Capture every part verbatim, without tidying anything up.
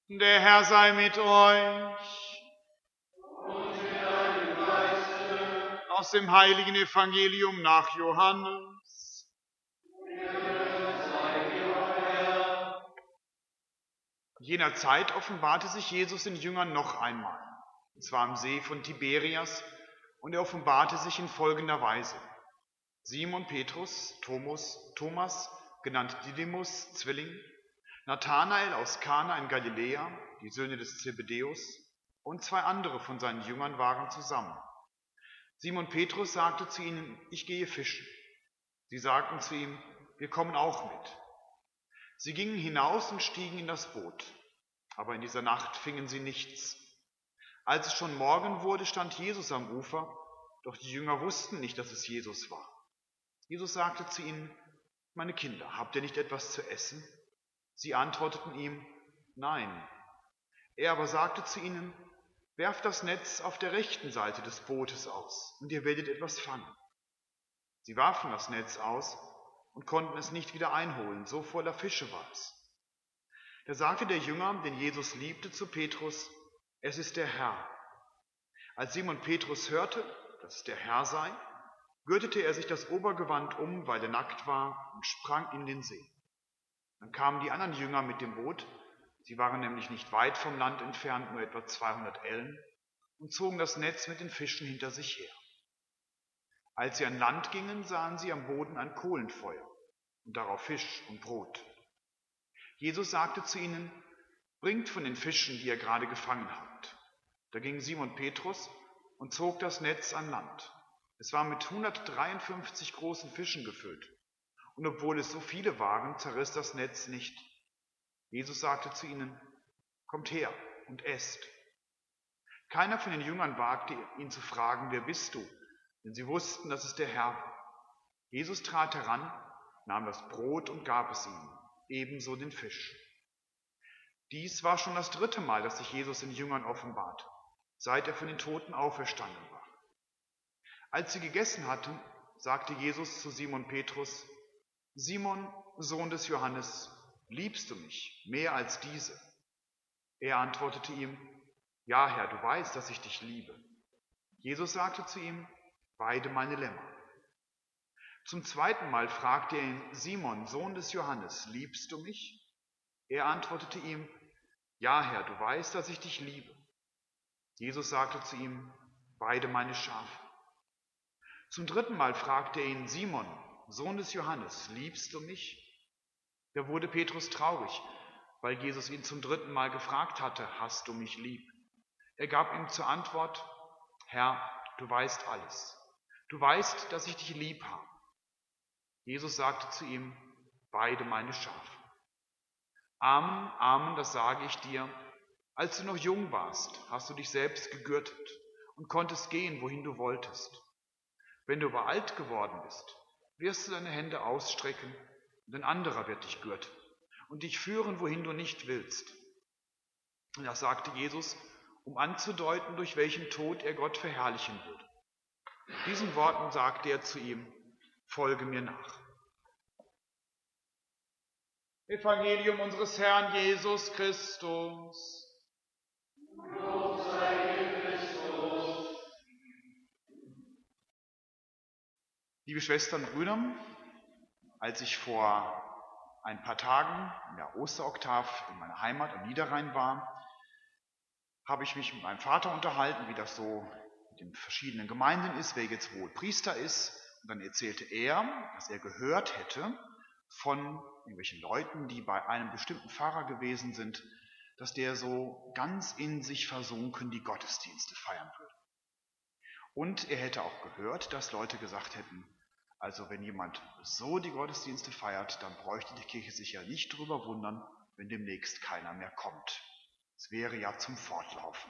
Der Herr sei mit euch. Und mit deinem Geiste. Aus dem heiligen Evangelium nach Johannes. Ehre sei dir, o Herr. In jener Zeit offenbarte sich Jesus den Jüngern noch einmal. Es war am See von Tiberias, und er offenbarte sich in folgender Weise. Simon Petrus, Thomas, Thomas genannt Didymus, Zwilling, Nathanael aus Kana in Galiläa, die Söhne des Zebedäus, und zwei andere von seinen Jüngern waren zusammen. Simon Petrus sagte zu ihnen: Ich gehe fischen. Sie sagten zu ihm: Wir kommen auch mit. Sie gingen hinaus und stiegen in das Boot, aber in dieser Nacht fingen sie nichts. Als es schon Morgen wurde, stand Jesus am Ufer, doch die Jünger wussten nicht, dass es Jesus war. Jesus sagte zu ihnen: Meine Kinder, habt ihr nicht etwas zu essen? Sie antworteten ihm: Nein. Er aber sagte zu ihnen: Werft das Netz auf der rechten Seite des Bootes aus, und ihr werdet etwas fangen. Sie warfen das Netz aus und konnten es nicht wieder einholen, so voller Fische war es. Da sagte der Jünger, den Jesus liebte, zu Petrus: Es ist der Herr. Als Simon Petrus hörte, dass es der Herr sei, gürtete er sich das Obergewand um, weil er nackt war, und sprang in den See. Dann kamen die anderen Jünger mit dem Boot, sie waren nämlich nicht weit vom Land entfernt, nur etwa zweihundert Ellen, und zogen das Netz mit den Fischen hinter sich her. Als sie an Land gingen, sahen sie am Boden ein Kohlenfeuer und darauf Fisch und Brot. Jesus sagte zu ihnen: Bringt von den Fischen, die ihr gerade gefangen habt. Da ging Simon Petrus und zog das Netz an Land. Es war mit hundertdreiundfünfzig großen Fischen gefüllt. Und obwohl es so viele waren, zerriss das Netz nicht. Jesus sagte zu ihnen: Kommt her und esst. Keiner von den Jüngern wagte, ihn zu fragen: Wer bist du? Denn sie wussten, dass es der Herr war. Jesus trat heran, nahm das Brot und gab es ihnen, ebenso den Fisch. Dies war schon das dritte Mal, dass sich Jesus den Jüngern offenbarte, seit er von den Toten auferstanden war. Als sie gegessen hatten, sagte Jesus zu Simon Petrus: Simon, Sohn des Johannes, liebst du mich mehr als diese? Er antwortete ihm: Ja, Herr, du weißt, dass ich dich liebe. Jesus sagte zu ihm: Weide meine Lämmer. Zum zweiten Mal fragte er ihn: Simon, Sohn des Johannes, liebst du mich? Er antwortete ihm: Ja, Herr, du weißt, dass ich dich liebe. Jesus sagte zu ihm: Weide meine Schafe. Zum dritten Mal fragte er ihn: Simon, Sohn des Johannes, liebst du mich? Da wurde Petrus traurig, weil Jesus ihn zum dritten Mal gefragt hatte: Hast du mich lieb? Er gab ihm zur Antwort: Herr, du weißt alles. Du weißt, dass ich dich lieb habe. Jesus sagte zu ihm: Weide meine Schafe. Amen, Amen, das sage ich dir. Als du noch jung warst, hast du dich selbst gegürtet und konntest gehen, wohin du wolltest. Wenn du aber alt geworden bist, wirst du deine Hände ausstrecken, und ein anderer wird dich gürten und dich führen, wohin du nicht willst. Und das sagte Jesus, um anzudeuten, durch welchen Tod er Gott verherrlichen würde. Mit diesen Worten sagte er zu ihm: Folge mir nach. Evangelium unseres Herrn Jesus Christus. Lob sei dir, Christus. Liebe Schwestern und Brüder, als ich vor ein paar Tagen in der Osteroktav in meiner Heimat am Niederrhein war, habe ich mich mit meinem Vater unterhalten, wie das so mit den verschiedenen Gemeinden ist, wer jetzt wohl Priester ist. Und dann erzählte er, dass er gehört hätte von irgendwelchen Leuten, die bei einem bestimmten Pfarrer gewesen sind, dass der so ganz in sich versunken die Gottesdienste feiern würde. Und er hätte auch gehört, dass Leute gesagt hätten: Also wenn jemand so die Gottesdienste feiert, dann bräuchte die Kirche sich ja nicht darüber wundern, wenn demnächst keiner mehr kommt. Es wäre ja zum Fortlaufen.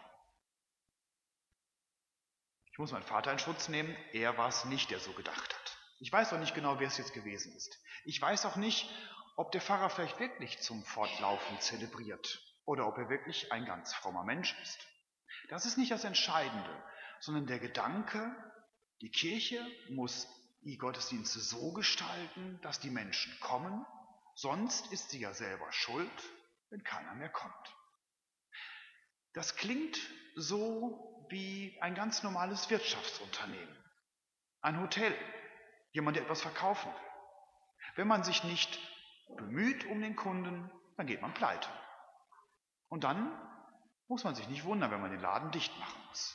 Ich muss meinen Vater in Schutz nehmen, er war es nicht, der so gedacht hat. Ich weiß auch nicht genau, wer es jetzt gewesen ist. Ich weiß auch nicht, ob der Pfarrer vielleicht wirklich zum Fortlaufen zelebriert oder ob er wirklich ein ganz frommer Mensch ist. Das ist nicht das Entscheidende, sondern der Gedanke, die Kirche muss die Gottesdienste so gestalten, dass die Menschen kommen, sonst ist sie ja selber schuld, wenn keiner mehr kommt. Das klingt so wie ein ganz normales Wirtschaftsunternehmen, ein Hotel, jemand, der etwas verkaufen will. Wenn man sich nicht bemüht um den Kunden, dann geht man pleite. Und dann muss man sich nicht wundern, wenn man den Laden dicht machen muss.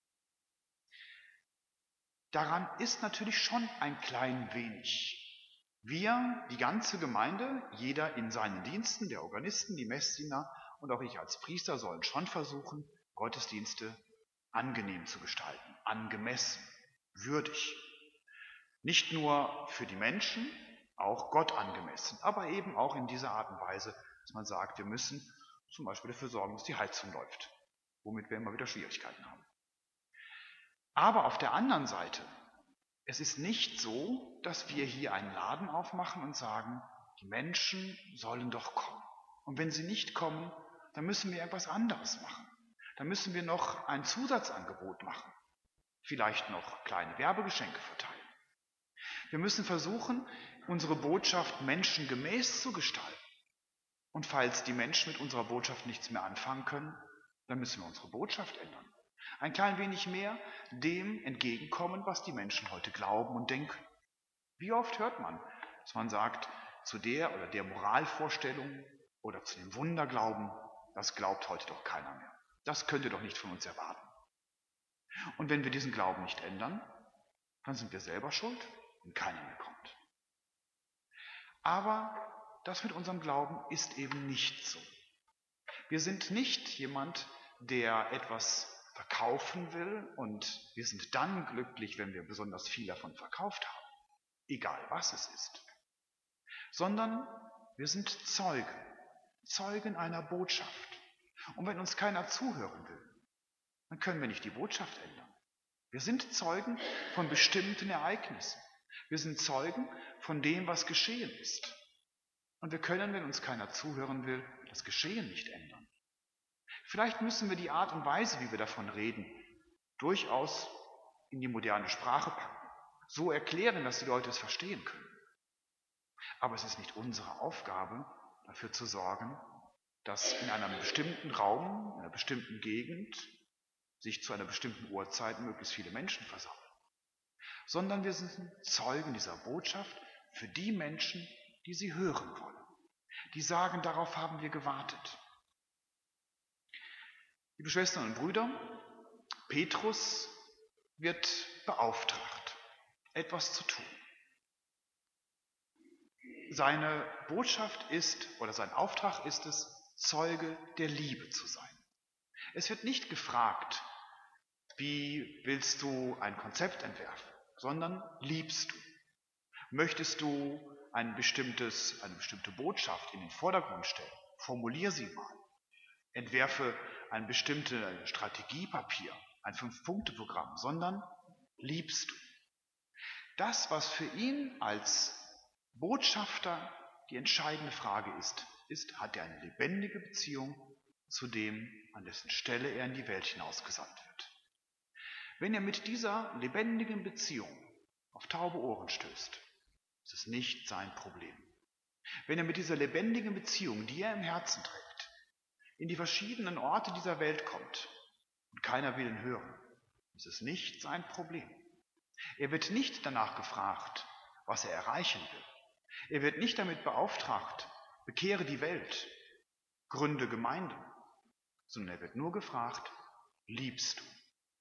Daran ist natürlich schon ein klein wenig. Wir, die ganze Gemeinde, jeder in seinen Diensten, der Organisten, die Messdiener und auch ich als Priester sollen schon versuchen, Gottesdienste angenehm zu gestalten, angemessen, würdig. Nicht nur für die Menschen, auch Gott angemessen, aber eben auch in dieser Art und Weise, dass man sagt, wir müssen zum Beispiel dafür sorgen, dass die Heizung läuft, womit wir immer wieder Schwierigkeiten haben. Aber auf der anderen Seite, es ist nicht so, dass wir hier einen Laden aufmachen und sagen, die Menschen sollen doch kommen. Und wenn sie nicht kommen, dann müssen wir etwas anderes machen. Dann müssen wir noch ein Zusatzangebot machen. Vielleicht noch kleine Werbegeschenke verteilen. Wir müssen versuchen, unsere Botschaft menschengemäß zu gestalten. Und falls die Menschen mit unserer Botschaft nichts mehr anfangen können, dann müssen wir unsere Botschaft ändern. Ein klein wenig mehr dem entgegenkommen, was die Menschen heute glauben und denken. Wie oft hört man, dass man sagt, zu der oder der Moralvorstellung oder zu dem Wunderglauben, das glaubt heute doch keiner mehr. Das könnt ihr doch nicht von uns erwarten. Und wenn wir diesen Glauben nicht ändern, dann sind wir selber schuld und keiner mehr kommt. Aber das mit unserem Glauben ist eben nicht so. Wir sind nicht jemand, der etwas verkaufen will und wir sind dann glücklich, wenn wir besonders viel davon verkauft haben, egal was es ist, sondern wir sind Zeugen, Zeugen einer Botschaft. Und wenn uns keiner zuhören will, dann können wir nicht die Botschaft ändern. Wir sind Zeugen von bestimmten Ereignissen. Wir sind Zeugen von dem, was geschehen ist. Und wir können, wenn uns keiner zuhören will, das Geschehen nicht ändern. Vielleicht müssen wir die Art und Weise, wie wir davon reden, durchaus in die moderne Sprache packen. So erklären, dass die Leute es verstehen können. Aber es ist nicht unsere Aufgabe, dafür zu sorgen, dass in einem bestimmten Raum, in einer bestimmten Gegend, sich zu einer bestimmten Uhrzeit möglichst viele Menschen versammeln. Sondern wir sind Zeugen dieser Botschaft für die Menschen, die sie hören wollen. Die sagen, darauf haben wir gewartet. Liebe Schwestern und Brüder, Petrus wird beauftragt, etwas zu tun. Seine Botschaft ist, oder sein Auftrag ist es, Zeuge der Liebe zu sein. Es wird nicht gefragt, wie willst du ein Konzept entwerfen, sondern liebst du? Möchtest du ein bestimmtes, eine bestimmte Botschaft in den Vordergrund stellen? Formulier sie mal. Entwerfe ein bestimmtes Strategiepapier, ein Fünf-Punkte-Programm, sondern liebst du? Das, was für ihn als Botschafter die entscheidende Frage ist, ist, hat er eine lebendige Beziehung zu dem, an dessen Stelle er in die Welt hinausgesandt wird. Wenn er mit dieser lebendigen Beziehung auf taube Ohren stößt, ist es nicht sein Problem. Wenn er mit dieser lebendigen Beziehung, die er im Herzen trägt, in die verschiedenen Orte dieser Welt kommt und keiner will ihn hören, ist es nicht sein Problem. Er wird nicht danach gefragt, was er erreichen will. Er wird nicht damit beauftragt, bekehre die Welt, gründe Gemeinden, sondern er wird nur gefragt, liebst du?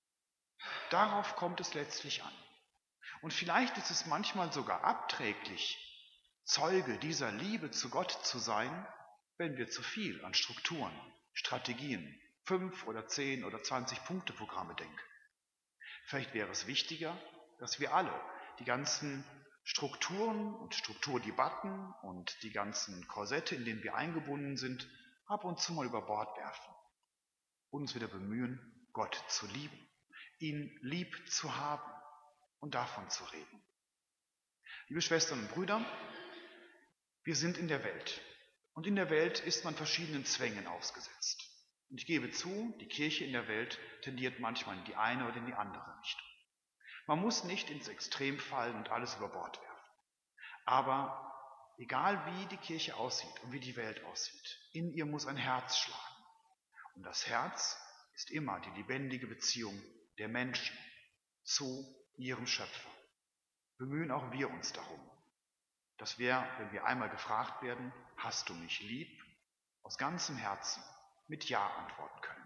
Darauf kommt es letztlich an. Und vielleicht ist es manchmal sogar abträglich, Zeuge dieser Liebe zu Gott zu sein, wenn wir zu viel an Strukturen, Strategien, fünf oder zehn oder zwanzig Punkte Programme denken. Vielleicht wäre es wichtiger, dass wir alle die ganzen Strukturen und Strukturdebatten und die ganzen Korsette, in denen wir eingebunden sind, ab und zu mal über Bord werfen und uns wieder bemühen, Gott zu lieben, ihn lieb zu haben und davon zu reden. Liebe Schwestern und Brüder, wir sind in der Welt und in der Welt ist man verschiedenen Zwängen ausgesetzt. Und ich gebe zu, die Kirche in der Welt tendiert manchmal in die eine oder in die andere Richtung. Man muss nicht ins Extrem fallen und alles über Bord werfen. Aber egal wie die Kirche aussieht und wie die Welt aussieht, in ihr muss ein Herz schlagen. Und das Herz ist immer die lebendige Beziehung der Menschen zu ihrem Schöpfer. Bemühen auch wir uns darum, dass wir, wenn wir einmal gefragt werden, hast du mich lieb, aus ganzem Herzen mit Ja antworten können.